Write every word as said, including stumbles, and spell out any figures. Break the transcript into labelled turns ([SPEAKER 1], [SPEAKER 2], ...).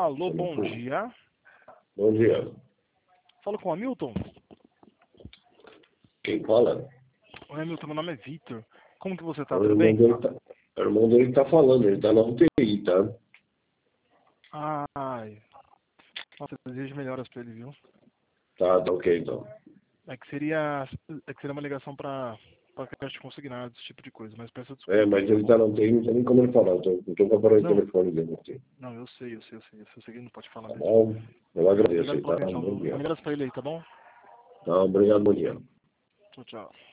[SPEAKER 1] Alô, bom dia.
[SPEAKER 2] Bom dia.
[SPEAKER 1] Falo com o Hamilton?
[SPEAKER 2] Quem fala?
[SPEAKER 1] Oi, Hamilton, meu nome é Vitor. Como que você tá?
[SPEAKER 2] O
[SPEAKER 1] Tudo
[SPEAKER 2] irmão
[SPEAKER 1] bem?
[SPEAKER 2] dele tá, o irmão dele tá falando, ele tá na U T I, tá?
[SPEAKER 1] Ai, nossa, eu desejo melhoras pra ele, viu?
[SPEAKER 2] Tá, tá ok, então.
[SPEAKER 1] É que seria, é que seria uma ligação pra, pra caixa consignado, esse tipo de coisa, mas peço
[SPEAKER 2] É,
[SPEAKER 1] desculpas,
[SPEAKER 2] mas
[SPEAKER 1] tá
[SPEAKER 2] ele
[SPEAKER 1] bom?
[SPEAKER 2] tá na U T I, não tem nem como ele falar, eu tô, eu tô com o aparelho de
[SPEAKER 1] Não,
[SPEAKER 2] telefone dele aqui.
[SPEAKER 1] não, eu sei, eu sei, eu sei. Eu sei que ele não pode falar
[SPEAKER 2] Tá
[SPEAKER 1] mesmo.
[SPEAKER 2] bom? Eu agradeço
[SPEAKER 1] Obrigado
[SPEAKER 2] aí,
[SPEAKER 1] pela
[SPEAKER 2] tá?
[SPEAKER 1] atenção,
[SPEAKER 2] Bom
[SPEAKER 1] viu?
[SPEAKER 2] dia.
[SPEAKER 1] Melhoras pra ele aí, tá bom?
[SPEAKER 2] Tá, obrigado, bom dia.
[SPEAKER 1] Tchau, tchau.